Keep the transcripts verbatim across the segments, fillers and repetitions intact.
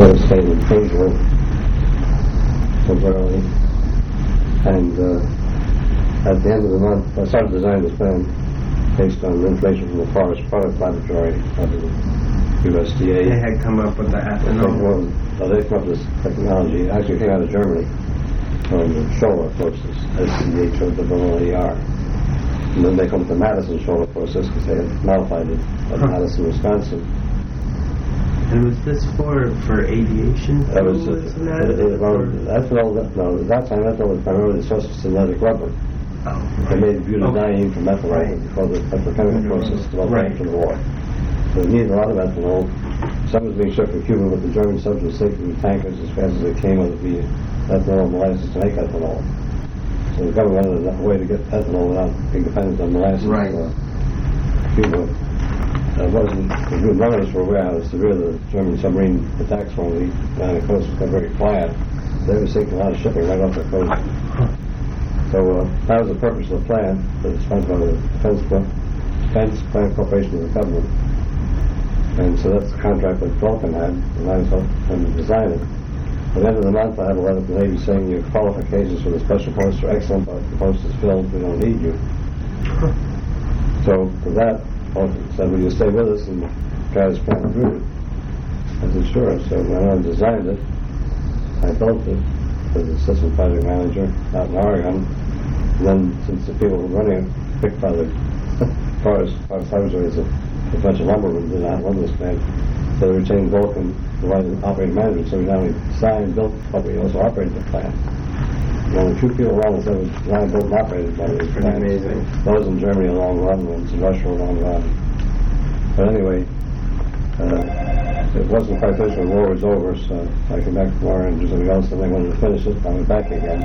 So stayed in Painesville temporarily, and uh, at the end of the month, I started designing this plan based on information from the Forest Product Laboratory of the U S D A. They had come up with the ethanol. Well, they came up with this technology. It actually came out of Germany from the Scholler process, S C H O W L E R. And then they come to the Madison Scholler process because they had modified it at huh. Madison, Wisconsin. And was this for, for aviation? That was uh, it, it, well, ethanol. No, at that time ethanol was primarily the source of synthetic rubber. Oh, right. They made butadiene from ethanol right. before the petrochemical mm-hmm. process developed right. after the war. So they needed a lot of ethanol. Some was being shipped from Cuba, but the German subs were sinking tankers as fast as they came with the ethanol and molasses to make ethanol. So the government wanted a way to get ethanol without being dependent on molasses. Right. Uh, Cuba. Uh, wasn't the good runners were aware how severe the German submarine attacks were on the Atlantic coast got very quiet. They were sinking a lot of shipping right off the coast. So uh, that was the purpose of the plan that was funded by the Defense, Defense Plan Corporation of the government. And so that's the contract that Vulcan had, and I was helping to design it. At the end of the month, I had a letter from the Navy saying your qualifications for the special post are excellent, but the post is filled, we don't need you. So for that, Vulcan said, will you stay with us and try this plan through? I said, sure. So when I designed it, I built it as assistant project manager out in Oregon. And then, since the people who were running it picked by the forest, forest laboratory as a, a bunch of lumbermen did not run this plant, so they retained Vulcan to run operating management. So we not only designed, built, but we also operated the plant. And only two people around us ever designed, built, and operated by this plant. Amazing. Those in Germany a long run, ones in Russia a long run. But anyway, uh, it wasn't quite finished when the war was over, so I came back from war and do something else, and they wanted to finish it. I went back again.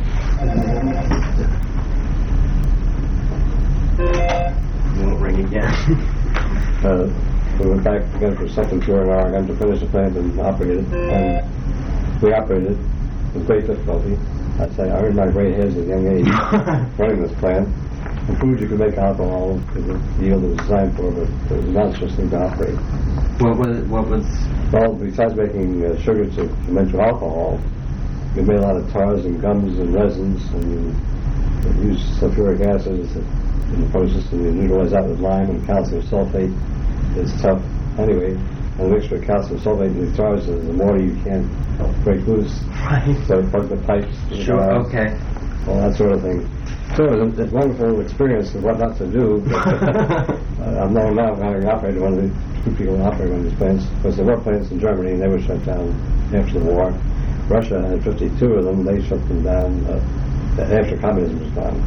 You won't ring again. uh, we went back again for a second tour in Oregon to finish the plant and operate it. And we operated it with great difficulty. I'd say I earned my gray hairs at a young age running this plant. And food you could make alcohol to the yield it was designed for, but it was not just thing to operate. What was what was? Well, besides making uh, sugar to ferment to alcohol, we made a lot of tars and gums and resins, and we used sulfuric acid in the process, and we neutralize that with lime and calcium sulfate. It's tough anyway. And the mixture of calcium sulfate and the tars, the more you can't break loose. Right. So plug the pipes. Sure. The okay. All that sort of thing. So it was a, a wonderful experience of what not to do. But, uh, I'm known now having operated one of the two people who operated one of these plants, because there were plants in Germany and they were shut down after the war. Russia had fifty-two of them, they shut them down uh, after communism was gone.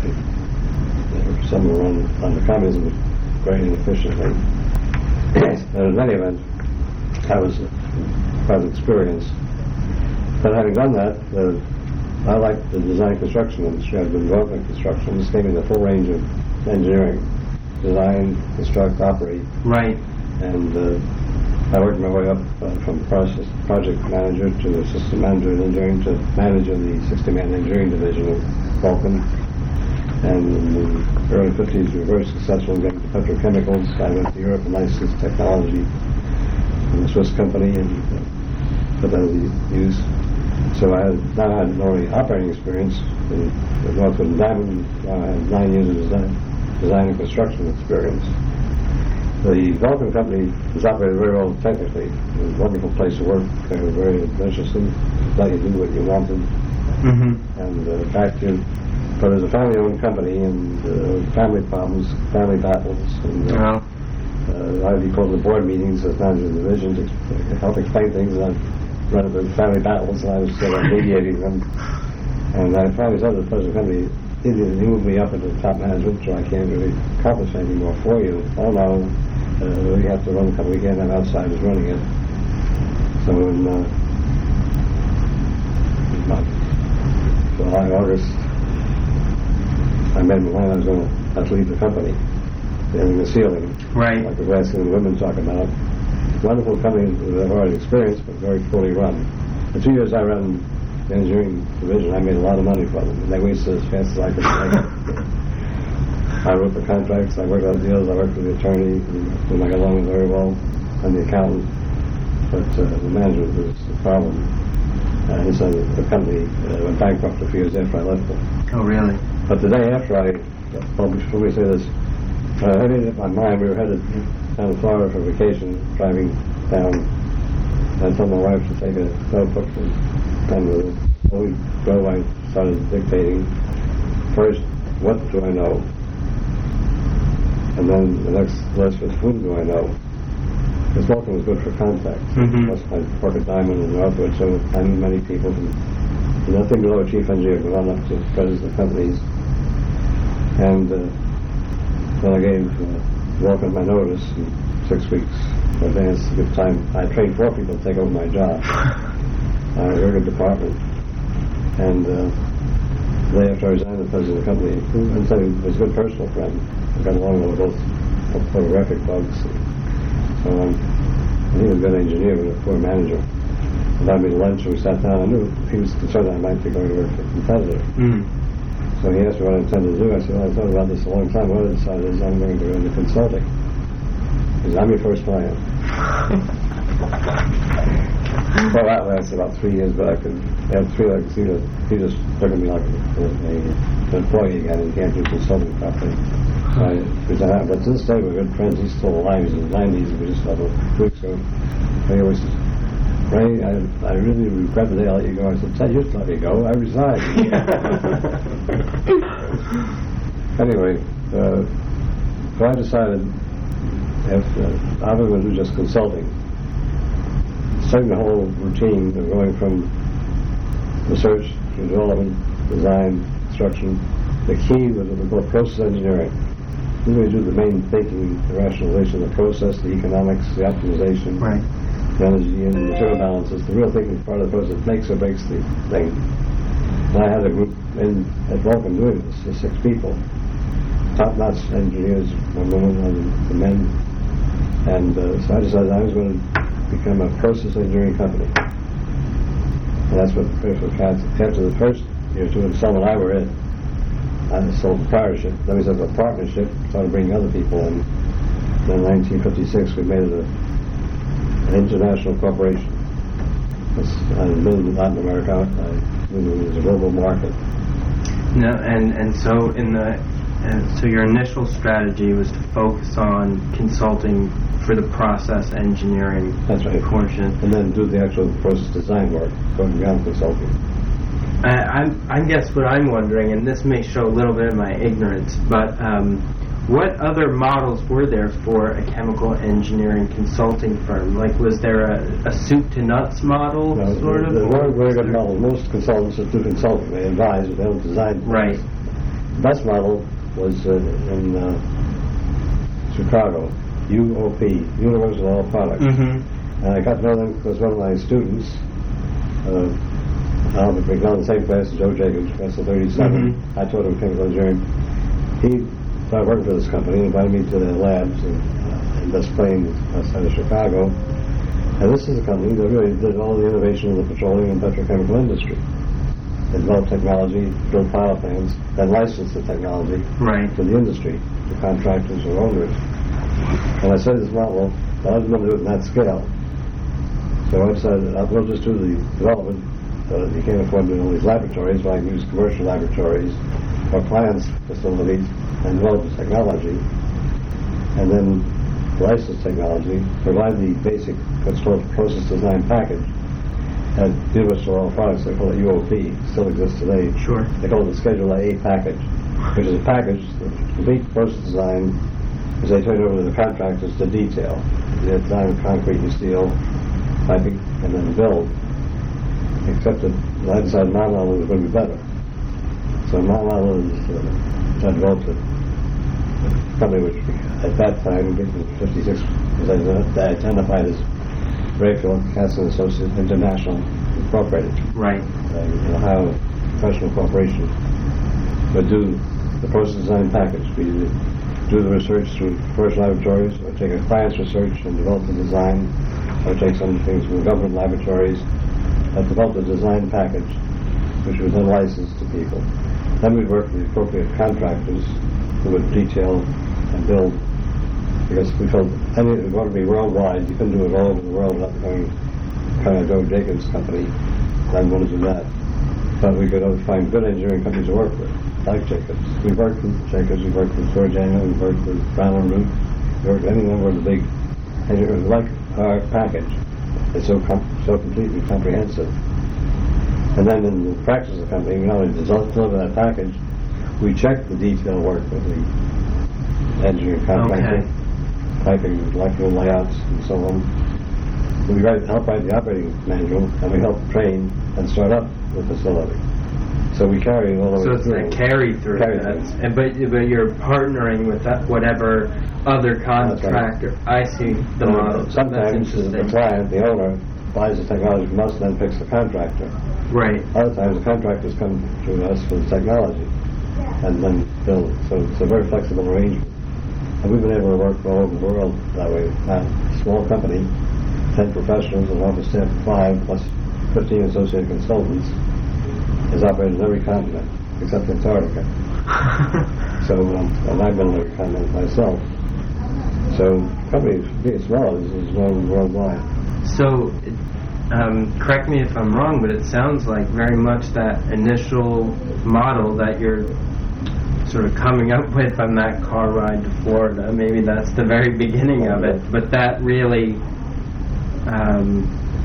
Some were run under communism very inefficiently. But in any event, that was quite an experience. But having done that, uh, I liked the design construction industry. I've been involved in construction. This gave me the full range of engineering. Design, construct, operate. Right. And uh, I worked my way up uh, from process project manager to assistant manager in engineering to manager of the sixty-man engineering division of Vulcan. And in the early fifties, we were very successful in getting to petrochemicals. I went to Europe and licensed technology from a Swiss company and uh, put that to use. So I had, now had not only operating experience in the Northwood and Diamond, now I had nine years of design, design and construction experience. The Vulcan company was operated very well technically. It was a wonderful place to work. They were very interesting. Let you do what you wanted. Mm-hmm. And uh, back to, but it was a family-owned company, and uh, family problems, family battles, and uh, oh. uh, I'd be called to board meetings as manager of the division to help explain things. And I'd run into family battles, and I was sort of mediating them. And I finally said to the present company, either you move me up into the top management, so I can't really accomplish anything more for you. Oh no, uh, we have to run the company again, and outsiders running it. So in uh, about July, August, I made my mind I was going to have to leave the company. Having the ceiling, right, like the glass ceiling women talk about. Wonderful company that I've already experienced, but very poorly run. For two years I ran the engineering division. I made a lot of money from them, and they wasted as fast as I could make. I wrote the contracts, I worked out deals, I worked with the attorney, whom I got along with very well, and the accountant. but uh, the management was the problem. Uh, he said that the company uh, went bankrupt a few years after I left them. Oh, really? But the day after I published, let me say this, uh, I made it up my mind. We were headed down to Florida for vacation, driving down. I told my wife to take a notebook and pen with it. When we drove, I started dictating. First, what do I know? And then the next list was, whom do I know? Because Vulcan was good for contacts. Mm-hmm. Plus my work at Diamond and Northwood, so I knew many people from nothing below a chief engineer, but on up to presidents of companies. And uh, then I gave uh, Vulcan my notice in six weeks in advance to give time. I trained four people to take over my job. I had a very good department. And uh, the day after I resigned, the president of the company, who was a good personal friend, I got along with both photographic bugs. So um, he was a good engineer, but a poor manager. Invited me to lunch, and we sat down. I knew he was concerned that I might be going to work for a competitor. Mm. So he asked me what I intended to do. I said, well, I thought about this a long time. What I decided is I'm going to go into consulting. He said, I'm your first client. Well, that lasted about three years, but I could, after three, I could see that he just looked at me like a, a, an employee again, and he can't do consulting properly. I, but to this day, we're good friends. He's still alive. He's in the nineties. We just had a two weeks ago. And he always says, Ray, I, I really regret the day I let you go. I said, Ted, you just let me go. I resigned. Anyway, uh, so I decided if uh, I was going to do just consulting, starting the whole routine of going from research to development, design, construction. The key was what we call process engineering. This is where you do the main thinking, the rationalization, the process, the economics, the optimization, Right. the energy and the material balances. The real thinking part of the process makes or breaks the thing. And I had a group in at Vulcan doing this, the six people, top-notch engineers, women and the men. And uh, so I decided I was going to become a process engineering company. And that's what Christopher Katz, after the first year or two in Sol and I were in, I sold proprietorship. Then we set up a partnership, started bringing other people in. Then in nineteen fifty-six, we made it a, an international corporation. I lived in Latin America. I knew it was a global market. No, and, and so in the and so your initial strategy was to focus on consulting for the process engineering That's right. portion. And then do the actual process design work, going beyond consulting. I, I'm, I guess what I'm wondering, and this may show a little bit of my ignorance, but um, what other models were there for a chemical engineering consulting firm? Like, was there a, a soup to nuts model, No, sort of? There weren't very good models. Most consultants that do consulting, they advise, but they don't design. Right. The best model was uh, in uh, Chicago, U O P, Universal Oil Products. Mm-hmm. And I got to know them because one of my students, uh, Albert McDonald, the same class as Joe Jacobs, class of thirty-seven, Mm-hmm. I taught him chemical engineering. He started working for this company and invited me to their labs in, uh, in Des Plaines, outside of Chicago. And this is a company that really did all the innovation in the petroleum and petrochemical industry. They developed technology, built pilot plants, then licensed the technology Right. to the industry, to contractors or owners. And I said this model, but I didn't want to do it in that scale. So I decided uh, we'll just do the development. Uh, you can't afford to do all these laboratories, but I can use commercial laboratories or clients' facilities and develop the technology. And then license technology, provide the basic what's called process design package. At Universal Oil Products, they call it U O P, still exists today. Sure. They call it the Schedule A package, which is a package, the complete process design, is they turn it over to the contractors to detail. They design concrete and steel, piping, and then build. Except that I decided my model was going to be better. So my model is, uh, I developed a company which at that time, in fifty-six, was identified as Rayfield, Castle and Associates International Incorporated. Right. Uh, an Ohio professional corporation. But do the process design package. We do the research through commercial laboratories, or take a client's research and develop the design, or take some things from government laboratories that develop the design package, which was then licensed to people. Then we'd work with the appropriate contractors who would detail and build because we felt any, we want to be worldwide. You couldn't do it all over the world without becoming kind of Joe Jacobs company. I didn't want to do that. But we could always find good engineering companies to work with, like Jacobs. We worked with Jacobs, we worked with Georgiana, we worked with Brown and Root, we worked with any number of the big engineers, like our package. It's so com- so completely comprehensive. And then in the practice of the company, we not only deliver that package, we check the detailed work with the engineering contractor, Okay. typing electrical layouts and so on. We write, help write the operating manual, and we help train and start up the facility. So we carry it all the So way it's through. a carry through. Carry That's, through. and but but you're partnering with that whatever other contractor. I see the Uh, model. That's Sometimes the interesting. client, the owner, buys the technology from us and then picks the contractor. Right. Other times the contractors come to us for the technology and then build. So it's a very flexible arrangement. And we've been able to work all over the world that way. Now, small company, ten professionals, an office staff of five, plus fifteen associate consultants, is operated in every continent except Antarctica. So, um, and I've been in every continent myself. So, companies, big and small, is, is known worldwide. So, um, correct me if I'm wrong, but it sounds like very much that initial model that you're sort of coming up with on that car ride to Florida. Maybe that's the very beginning of it, but that really, um,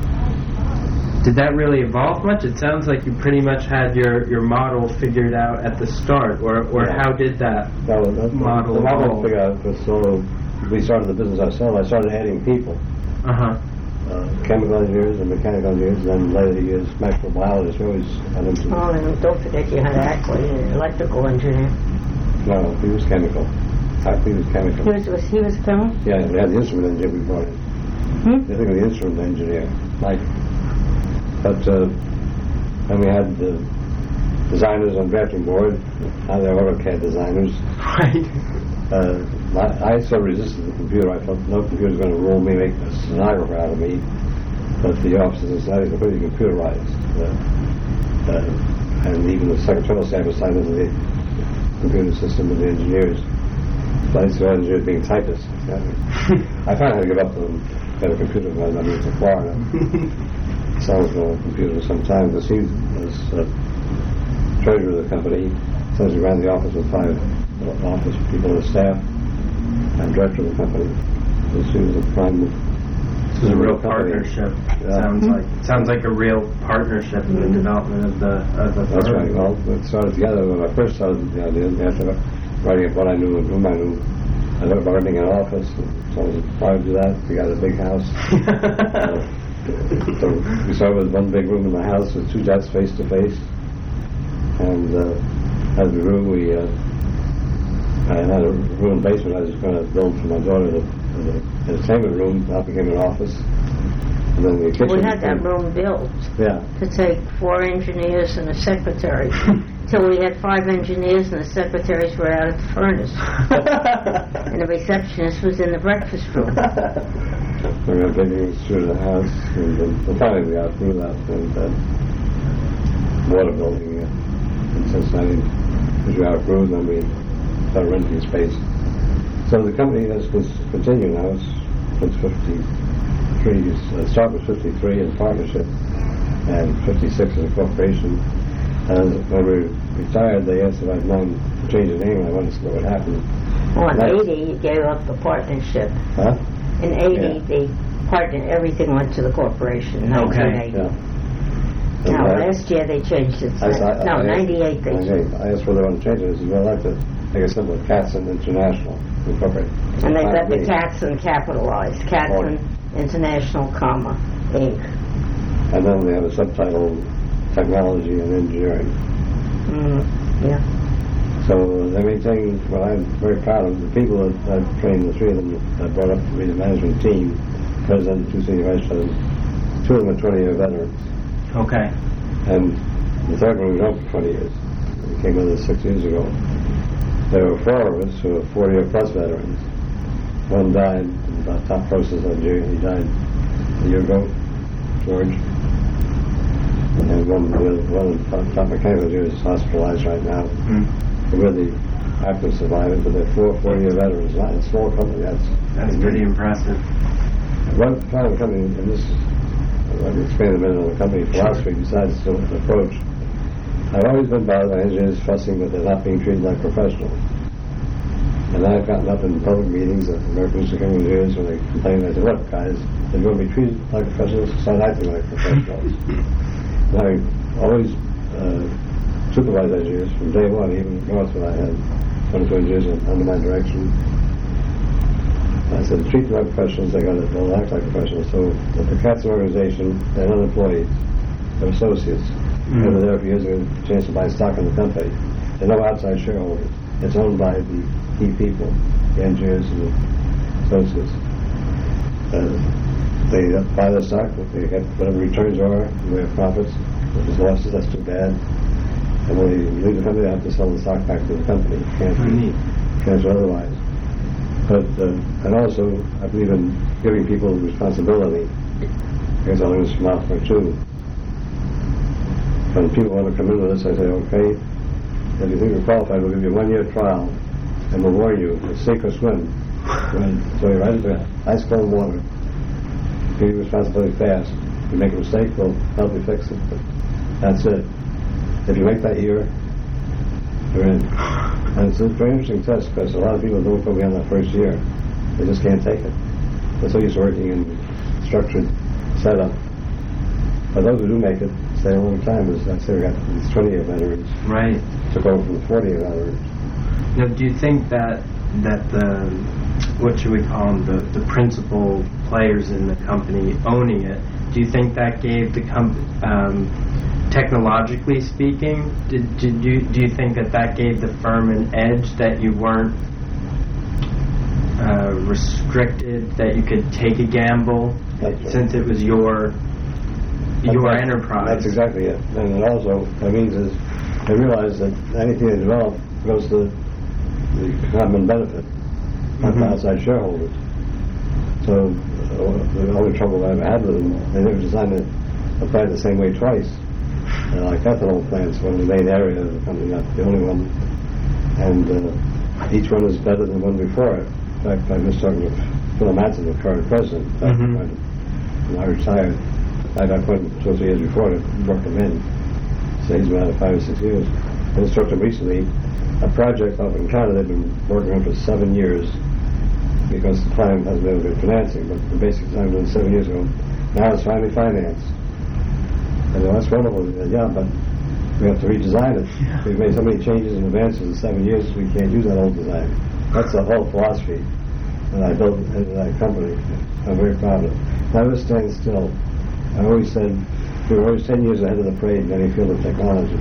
did that really evolve much? It sounds like you pretty much had your, your model figured out at the start, or, or Yeah. how did that Well, the, model the model evolve? figured out was sort of, we started the business ourselves. I started adding people. Uh-huh. Uh, chemical engineers and mechanical engineers, and then later years microbiologists. We always had them to, Oh, and don't forget you had Ackley, an electrical engineer. no, he was chemical. I think he was chemical. He was, was he was a chemist? Yeah, we had the instrument engineer we brought in. Hmm? I think of the instrument engineer, Mike. But, uh, and we had the designers on drafting board. Now they're AutoCAD designers. Right. Uh, I, I so resisted the computer. I thought no computer's going to rule me, make a stenographer out of me. But the officers decided to completely computerized. Uh, uh, and even the secretarial staff was signed into the computer system of the engineers. So I used to have engineers being typists. I finally had to give up the better computer when I moved to Florida. So I was on a computer for some time. Because he was uh, treasurer of the company. So he ran the office with five office people on the staff and director of the company. So she was a prime. This is a real partnership. Yeah. Sounds like sounds like a real partnership in the development of the of the That's firm. right. Well, we started together when I first started the idea. After writing up what I knew and whom I knew, I learned about running an office. So I was required to do that. We got a big house. uh, so we started with one big room in the house with two desks face to face. And uh, as we grew, we uh, I had a room basement I was going to build for my daughter, the, the entertainment room. That became an office. And then the kitchen. We had that became- room built Yeah. to take four engineers and a secretary. Till we had five engineers and the secretaries were out at the furnace. And the receptionist was in the breakfast room. We were taking us through the house, and then finally we got through that, and uh, water building uh, in Cincinnati, which we outgrew, then we started renting space. So the company has cons- continued now. It's, it's fifty-three, uh, start was fifty-three in partnership, and fifty-six as a corporation. And when we retired, they asked if I'd mind to change the name, and I wanted to see what would happen. Well, in Nice. eighty, you gave up the partnership. Huh? In eighty, Yeah. the partner, everything went to the corporation. nineteen eighty. Yeah. Now, And I- last year they changed it. I, I, no, I, ninety-eight they ninety-eight. I asked whether they want to change it. They said, well, I'd like to make it simple. Katzen International Incorporated. And they Not got the me. Katzen capitalized. Katzen International, comma, Incorporated. And then they have a subtitle, Technology and Engineering. Mm, yeah. So they maintain, well, I'm very proud of the people that I've trained, the three of them that I brought up to be the management team, president, two senior vice presidents. Two of them are twenty-year veterans. Okay. And the third one was out for twenty years. He came with us six years ago. There were four of us who were forty-year plus veterans. One died in the top process engineer. He died a year ago, George. And one, one of the top mechanical engineers is hospitalized right now. Mm. We're the active survivors, but they're four forty-year veterans. Not a small company. That's That's pretty impressive. One final company, and this is, I'll expand a minute on the company philosophy besides the approach. I've always been bothered by engineers fussing that they're not being treated like professionals. And I've gotten up in public meetings of American Institute of Engineers when they complain, I say, look, guys, if you're going to be treated like professionals, start acting like professionals. And I always uh, supervised engineers from day one, even north when I had twenty-two engineers under my direction. I said, treat them like professionals, they got to they'll act like professionals. So at the Katz organization, they're not employees, they're associates. Mm-hmm. They were there for years and a chance to buy stock in the company. There are no outside shareholders. It's owned by the key people, the engineers and the associates. Uh, they buy the stock, they get whatever returns are, we have profits. If there's losses, that's too bad. And when they leave the company, they have to sell the stock back to the company. Can't be, can't do otherwise. But, uh, and also, I believe in giving people responsibility. I guess I'll learn this from Malcolm too. When people want to come in with us, I say, okay, if you think you're qualified, we'll give you a one-year trial, and we'll warn you, it's sink or swim. Right? So you're right into ice cold water. Give you responsibility fast. If you make a mistake, we'll help you fix it. But that's it. If you make that year, you're in. And it's a very interesting test because a lot of people don't go beyond that first year. They just can't take it. They're so used to working in structured setup. But those who do make it stay a long time. As I say, we got these twenty-year veterans. Right. Took over from the forty-year veterans. Now, do you think that that the what should we call them, the the principal players in the company owning it? Do you think that gave the company, um, technologically speaking, did, did you do you think that that gave the firm an edge, that you weren't uh, restricted, that you could take a gamble Right. since it was your your that's, enterprise? That's exactly it. And it also, what it means is, they realize that anything they develop goes to the common benefit, not Mm-hmm. the outside shareholders. So uh, the only trouble I've had with them, they never designed it applied the same way twice. Uh, like ethanol plants, one in the main area of the company, not the only one. And uh, each one is better than the one before it. In fact, I was talking to Phil Matson, the current president. Mm-hmm. When I retired, I got appointed two or three years before to work him in. So he's been out of five or six years. I instructed him recently a project up in Canada they've been working on for seven years because the client hasn't been able to get financing, but the basic design was seven years ago. Now it's finally financed. And that's wonderful. Said, yeah, but we have to redesign it. Yeah. We've made so many changes and advances in seven years, we can't use that old design. That's the whole philosophy that I built into that company. I'm very proud of it. Never stand still. I always said we were always ten years ahead of the parade in any field of technology.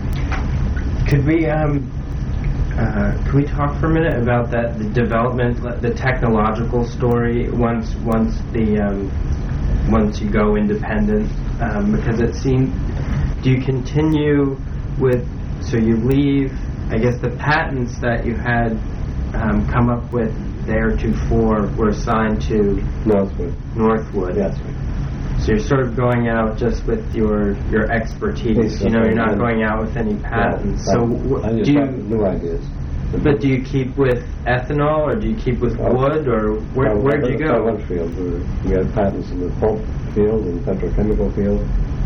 Could we um, uh, could we talk for a minute about that, the development, the technological story once once the um, once you go independent? Um, because it seemed, do you continue with, so you leave, I guess the patents that you had um, come up with theretofore were assigned to Northwood. Northwood. Yes. So you're sort of going out just with your your expertise. Yes, you know, you're not right. going out with any patents. Yeah, so I, w- I just do you? have new ideas. But do you keep with ethanol, or do you keep with Oh. wood, or where Well, where do you that's go? One field. We're, we have patents in the pulp field and petrochemical field.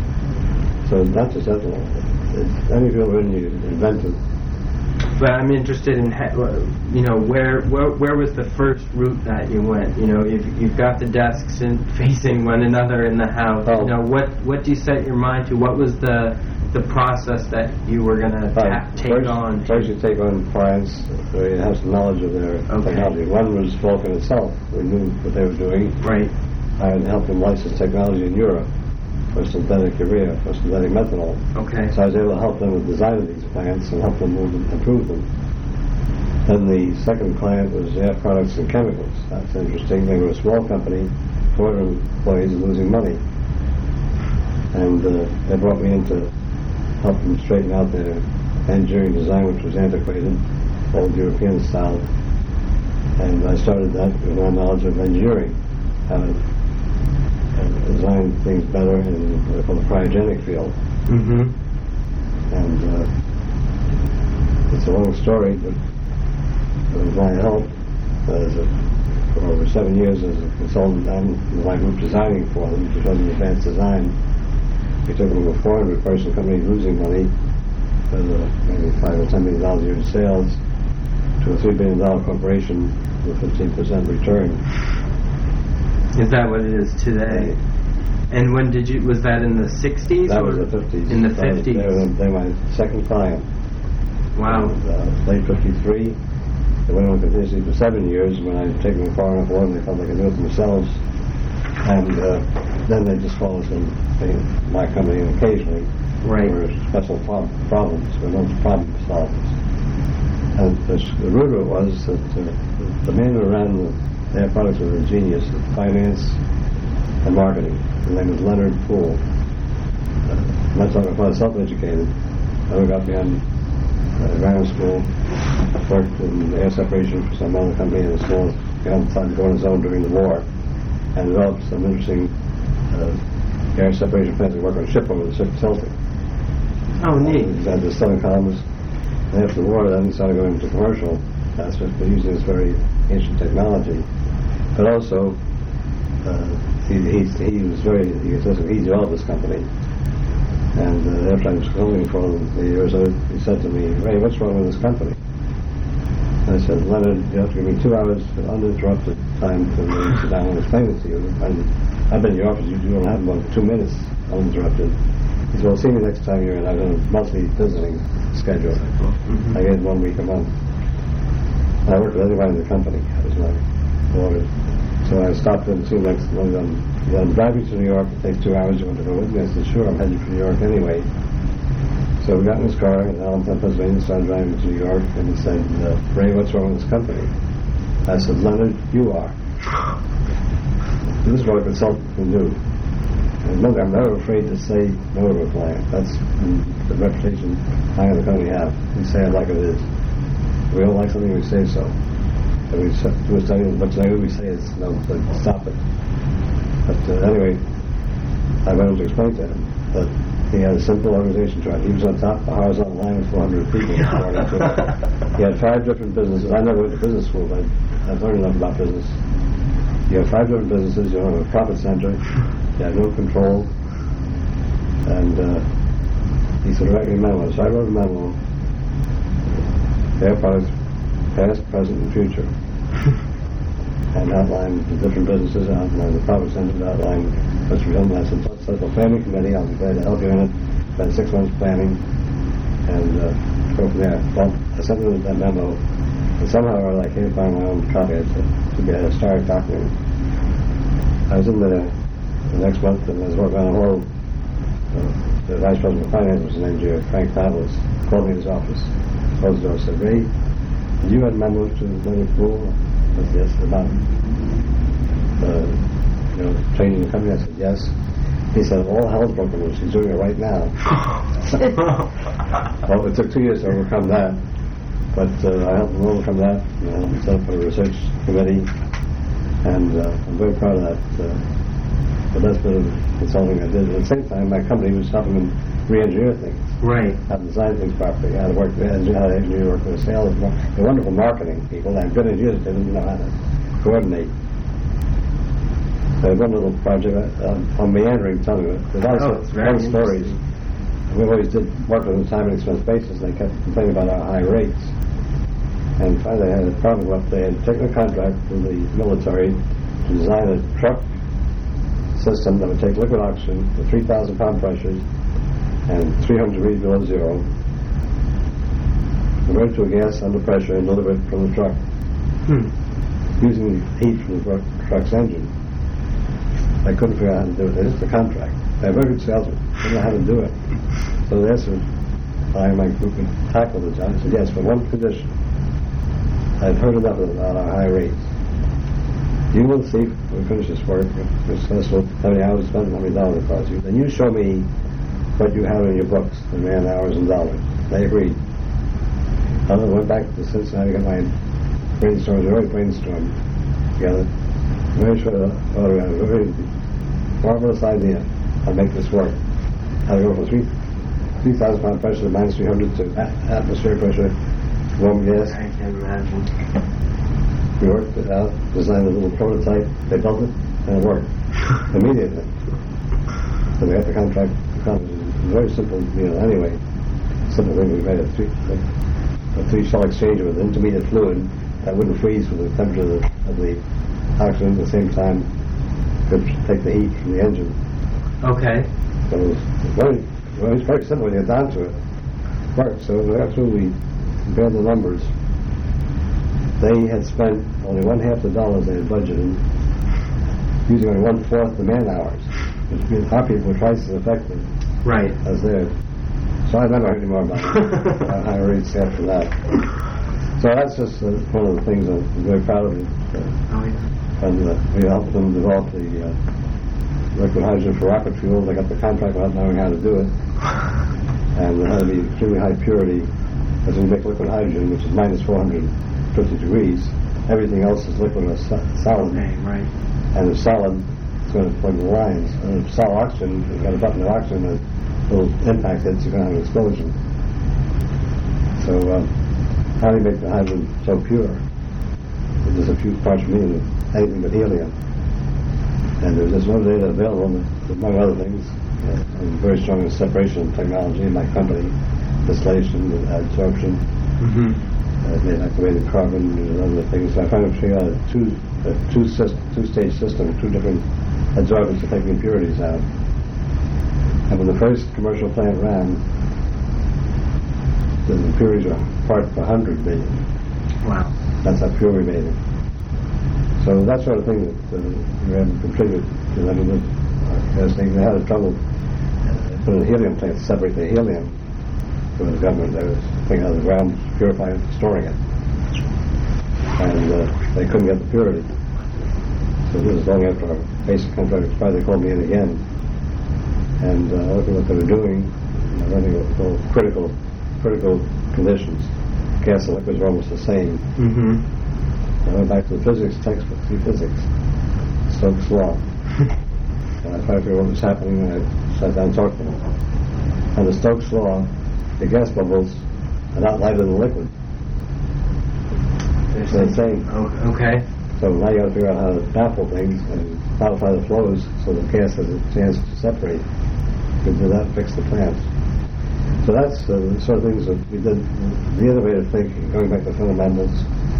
So not just ethanol. It's any field when you invent it. But I'm interested in, ha- you know, where, where where was the first route that you went? You know, if you've got the desks in, facing one another in the house, Oh. you know, what what do you set your mind to? What was the the process that you were going to ta- take first, on? First you take on clients who have some knowledge of their Okay. technology. One was Vulcan itself. We knew what they were doing. Right. I had helped them license technology in Europe for synthetic urea, for synthetic methanol. Okay. So I was able to help them with the design of these plants and help them move them, improve them. Then the second client was Air Products and Chemicals. That's interesting. They were a small company, four hundred employees, and losing money. And uh, they brought me in to help them straighten out their engineering design, which was antiquated, old European style. And I started that with my knowledge of engineering, how to uh, design things better in what they call the cryogenic field. Mm-hmm. And uh, it's a long story, but with my help, uh, there's a for over seven years as a consultant and my group designing for them, which was advanced design. We took them from a four hundred person company losing money with uh, maybe five or ten million dollars a year in sales to a three billion dollar corporation with fifteen percent return. Is that what it is today? And when did you, was that in the sixties? That or was the fifties. In the That was- fifties? They were, they were my second client. Wow. And, uh, late fifty-three. They went on continuously for seven years. When I had taken them far enough along, they felt they could do it themselves. And uh, then they just called us in they, my company occasionally Right. for special prob- problems. We're not problem solvers. And the, the root of it was that uh, the man who ran the, their products was a genius in finance and marketing. His name was Leonard Poole. Uh, I'm not talking about self-educated. I got beyond uh, grammar school, worked in air separation for some other company in a small, got going his own during the war, and developed some interesting uh, air separation plants that work on ship over the ship Celtic. Oh, neat. He had the Southern columns. And after the war, then he started going into commercial aspects, but using this very ancient technology. But also, uh, he, he, he was very, he, was, he developed this company. And uh, after I was consulting for him the years, he said to me, "Ray, what's wrong with this company?" And I said, "Leonard, you have to give me two hours of uninterrupted time to really sit down and explain it to you. And I've been in your office, you don't have about two minutes uninterrupted." He said, "Well, see me next time you're in. I've got a monthly visiting schedule." Mm-hmm. I get one week a month. And I worked with everybody in the company. That was my order. So I stopped in and see him next month. I'm, I'm driving to New York. It takes two hours. You want to go with me? I said, "Sure, I'm headed for New York anyway." So we got in his car in Allentown, Pennsylvania, started driving to New York, and he said, uh, "Ray, what's wrong with this company?" I said, "Leonard, you are. This is what a consultant can do." And remember, I'm never afraid to say no to a client. That's the reputation I and the company have. We say it like it is. If we don't like something, we say so. If we do a study, but we say it's no, but stop it. But uh, anyway, I went on to explain to him that he had a simple organization chart. He was on top of a horizontal line with four hundred people. He had five different businesses. I never went to business school, but I've learned enough about business. You have five different businesses. You don't have a profit center. You have no control. And uh, he said, "Write me a memo." So I wrote a memo. Their products, past, present, and future. And outlined the different businesses, outlined the profit centers, outlined what's redundant. I said, "Let's set a family committee. I'll be glad to help you in it. Spend six months planning and uh, go from there." Well, I sent them that memo, and somehow or other I can't find my own copy. It's a, to be a historic document. I was in the, the next month, and I was working on a whole. Uh, the vice president of finance was an engineer, Frank Pavlis, called me in his office, closed the door, said, "Ray, did you have memos to Leonard Poole?" I said, "Yes." About uh, you know, training the company. I said, "Yes." He said, "All hell's broken loose. He's doing it right now." Well, it took two years to overcome that, but uh, I helped him overcome that. You know, set up a research committee, and uh, I'm very proud of that. Uh, but that's been of consulting I did. At the same time, my company was helping him re-engineer things. Right. How to design things properly, how to work, how to engineer work with sales. They're wonderful marketing people. They're good engineers, they didn't know how to coordinate. So one little project uh, on meandering, telling you, there's lots Oh, of it's very fun stories. We always did work on a time and expense basis. They kept complaining about our high rates. And finally, they had a problem up. They had taken a contract from the military to design a truck system that would take liquid oxygen with three thousand pound pressures and three hundred degrees below zero, convert it to a gas under pressure and deliver it from the truck, Hmm. using heat from the truck, truck's engine. I couldn't figure out how to do it. They just the contract. They're very good salesmen. They don't know how to do it. So they asked me if I and my group would tackle the job. I said, "Yes, but one condition. I've heard enough about our high rates. You will see if we finish this work, if we're successful, how many hours spent, how many dollars it costs you. Then you show me what you have in your books, the man hours and dollars." They agreed. I went back to Cincinnati, got my brainstorms, we already brainstormed together. Very short order, a very marvelous idea. I'll make this work. How to go from three three thousand pound pressure to minus three hundred to a- atmospheric pressure, warm gas. I can imagine. We worked it out, designed a little prototype, they built it, and it worked immediately. So we had the contract. It was very simple, you know, anyway. Simple thing, we made a three, a three cell exchanger with intermediate fluid that wouldn't freeze with the temperature of the, of the oxygen at the same time, could take the heat from the engine. Okay. So it was very, well, it was very simple when you get down to it. It worked. So after we compared the numbers, they had spent only one half the dollars they had budgeted, using only one fourth the man hours, which means our people were twice as effective Right. as theirs. So I never heard any more about it. I, I already said for that. So that's just uh, one of the things I'm very proud of. Uh, Oh, yeah. and uh, we helped them develop the uh, liquid hydrogen for rocket fuel. They got the contract without knowing how to do it. And it had to be extremely high purity, as we make liquid hydrogen, which is minus four hundred fifty degrees. Everything else is liquid or so- solid. Okay, right. And the solid, it's going to plug the lines. And if solid oxygen, you've got a button of oxygen, a little impact hits, you're going to have an explosion. So, uh, how do you make the hydrogen so pure? There's a few parts per million of anything but helium. And there's just no data available, among other things. Uh, I'm very strong in separation technology in my company, distillation and adsorption. Mm-hmm. Uh, they activated carbon and other things. So I finally figured out a two, a two, syst- two-stage system, two different adsorbents to take the impurities out. And when the first commercial plant ran, the impurities were part per hundred billion. Wow. That's how pure we made it. So that sort of thing that uh, we had to contribute to. I mean, the, uh, they had trouble uh, putting a helium plant to separate the helium. For the government, they was taking out of the ground, purifying it, storing it. And uh, they couldn't get the purity. So this was long after our basic contract expired. They called me in again. And uh, looking at what they were doing, you know, running what we call critical, critical conditions. Gas and liquids were almost the same. Mm-hmm. I went back to the physics textbook, see physics, Stokes' law. And I tried to figure out what was happening, and I sat down and talked to them. And the Stokes' law, the gas bubbles are not lighter than liquid. They're the same. Oh, okay. So now you got to figure out how to baffle things and modify the flows so the gas has a chance to separate. We do that, fix the plants. So that's uh, the sort of things that we did, the innovative thinking, going back to fundamentals.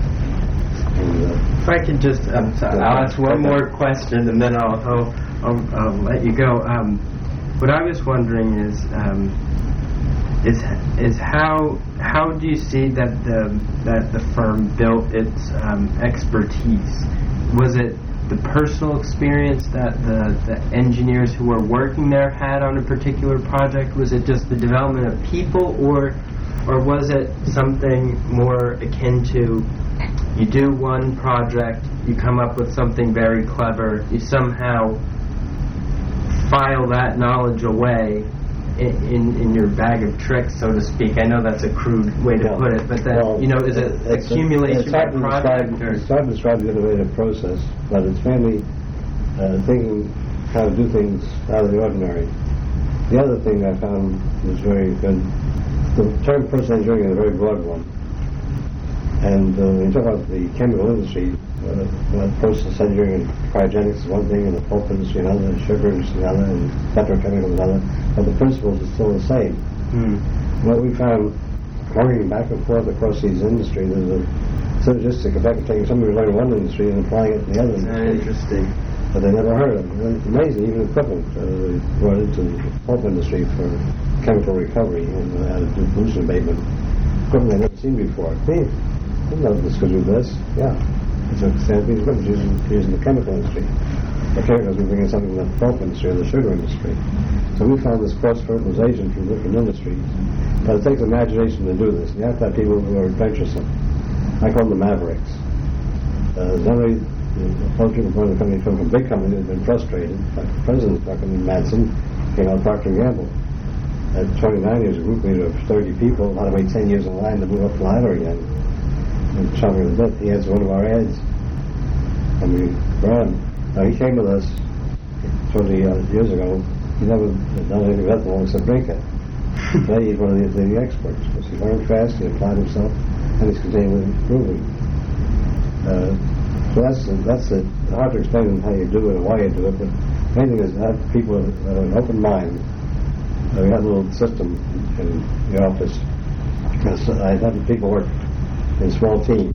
And, uh, If I could just, um, so I'll ask one more question and then I'll, I'll, I'll, I'll let you go. Um, what I was wondering is, um, is is how how do you see that the that the firm built its um, expertise? Was it the personal experience that the, the engineers who were working there had on a particular project? Was it just the development of people, or or was it something more akin to you do one project, you come up with something very clever, you somehow file that knowledge away in, in, in your bag of tricks, so to speak? I know that's a crude way to Yeah. put it, but that, well, you know, is it it's accumulation a, it's hard by to project? describe, Or? it's hard to describe the innovative process, but it's mainly uh, thinking how to do things out of the ordinary. The other thing I found was very good, the term process engineering is a very broad one. And uh, when you talk about the chemical industry, uh, uh, process engineering and cryogenics is one thing, and the pulp industry another, and sugar industry another, and petrochemical another, but the principles are still the same. Hmm. What we found, working back and forth across these industries, there's a synergistic effect of taking something we learned in one industry and applying it in the other Uh, industry. interesting. But they never heard of it. It's amazing, even equipment uh, we brought into the pulp industry for chemical recovery and uh, how to do pollution abatement. Equipment they've never seen before. Hey, I know this could do this. Yeah. It's a standard piece of equipment used in, used in the chemical industry. The chemicals we bring in something from the pulp industry or the sugar industry. So we found this cross-fertilization from different industries. But it takes imagination to do this. You have to have people who are adventuresome. I call them the mavericks. Uh, not only most people from the company come from big companies have been frustrated. Like the president's company, Madsen, came out of Procter and Gamble. At twenty-nine, he was a group leader of thirty people, had to wait ten years in line to move up the ladder again. And showing the bit, he has one of our ads. I mean, Brian, now he came with us twenty uh, years ago. He never had done anything better than except drink it. Today he's one of the, the experts because he learned fast, he applied himself, and he's continually improving. Uh, So that's that's it. Hard to explain how you do it and why you do it, but main thing is have people with an open mind. Uh, we have a little system in the office. Because I have people work in small teams.